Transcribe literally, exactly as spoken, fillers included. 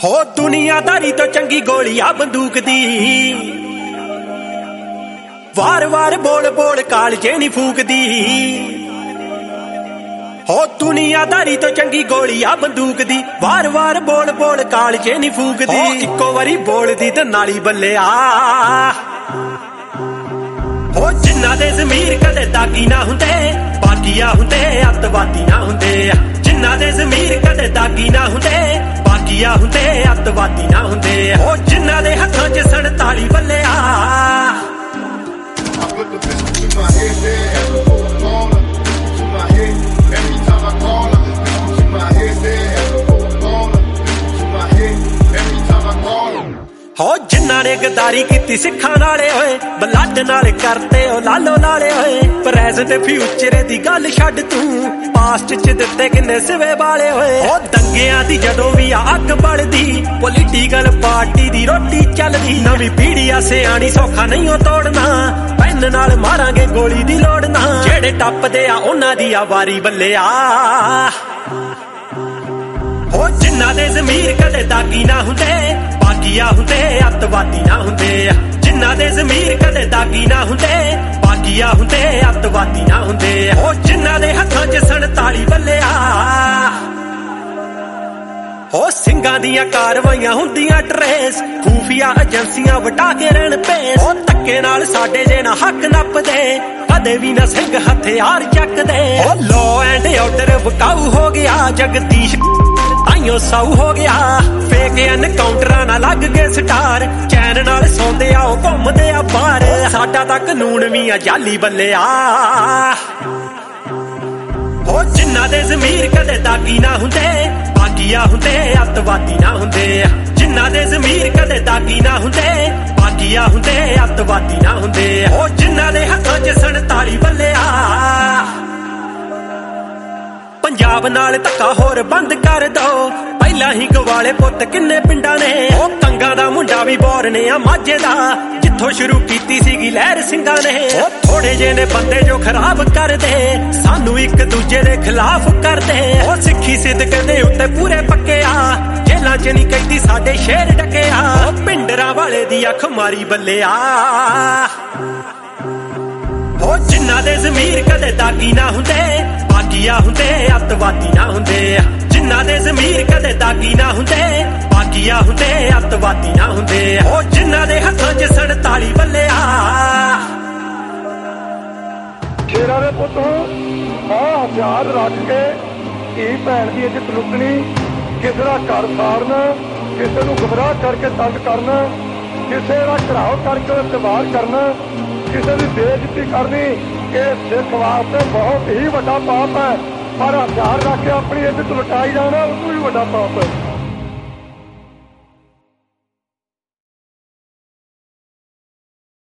हो दुनियादारी तो चंगी गोली आ बंदूक दी, वार वार बोल बोल कालजे नी फूक दी। हो दुनियादारी तो चंगी गोली आ बंदूक दी, वार वार बोल बोल कालजे नी फूक दी। इको वारी बोल दी ते नाली बल्ले आ, हो जिन्ना दे ज़मीर कदे दागी ना हुंदे, बागिया हुंदे अतवादी ना हुंदे। जिन्ना दे ज़मीर कदे दागी ना हुंदे, बागिया हुंदे अतवादी ना हुंदे। हो जिन्ना दे हत्थां च सनताली बल्ले आ। हो जिन्ना ने गद्दारी की सिखा नाले होए, ब्लड नाल करते हो लालो लाले होए। प्रेजेंट फ्यूचर दी गल छड्ड तू, पास्ट च दिते किन्ने सिवे वाले होए। हो दंगियां दी जदों भी अग बलदी, पोलीटिकल पार्टी दी रोटी चलदी। नवीं पीढ़ी आ सियाणी सौखा नहीं हो तोड़ना, पैन नाल मारांगे गोली दी लोड़ ना। जेड़े टपदे आ उन्हां दी आ वारी बल्ले आ। हो जिन्ना दे ज़मीर कदे दागी ना हुंदे, बागिया हुंदे अतवादी ना हुंदे। जिन्ना दे ज़मीर कदे दागी ना हुंदे, बागिया हुंदे अतवादी ना हुंदे। हो जिन्ना दे हत्थां च सनताली बल्ले आ। हो सिंगां दियां कारवाइयां हुंदियां ट्रेस, खूफिया एजेंसियां वटा के रहन पेस। हो धक्के नाल साडे जे ना हक नपदे, कदे भी ना सिंह हथियार चकदे। हो लॉ एंड ऑर्डर वकाऊ हो गया, जगदीश आइयो साऊ हो गया। फेक एनकाउंटरां ना लग गए स्टार, चैन नाल सौंदे आओ घुमदे आ बाहर। साडा तां कानून भी आ जाली बल्ले आ। हो जिन्ना दे ज़मीर कदे दागी ना हुंदे, बागिया हुंदे अतवादी ना हुंदे। जिन्ना दे ज़मीर कदे दागी ना हुंदे, बागिया हुंदे अतवादी ना हुंदे। हो जिन्ना दे हत्थां च सनताली बल्ले आ। पंजाब नाल धक्का होर बंद कर दो, पहला ही गवाले पुत किन्ने पिंडां ने। ओ कंगा दा मुंडा भी बोरने आ माझे दा, जिथों शुरू कीती सीगी लहर सिंघां ने। ओ थोड़े जे ने बंदे जो खराब कर दे, सानू एक दूजे दे खिलाफ कर दे। ओ सिੱਖੀ सिदक दे उत्ते पूरे पक्के आ, जेलां च नहीं कैदी साडे शेर डके आ। ओ पिंडरां वाले दी अख मारी बल्ले आ। हो जिन्ना दे ज़मीर कदे दागी ना हुंदे, बागिया हुंदे अतवादी ना हुंदे। जिन्ना दे ज़मीर कदे दागी ना हुंदे, बागिया हुंदे अतवादी ना हुंदे। हो जिन्ना दे हत्थां च सनताली बल्ले आ। शेरां दे पुत्त आ हथियार रख के धी भैन दी इज्जत लुटनी, किसे दा घर साड़ना, किसे नूं गुमराह करके तंग करना, किसे दा घराव करके तबाह करना, किसी की बेइज्जती करनी, ये सिख वास्ते बहुत ही बड़ा पाप है। पर हथियार रख के अपनी इज्जत लुटाई जाना उसको भी बड़ा पाप है।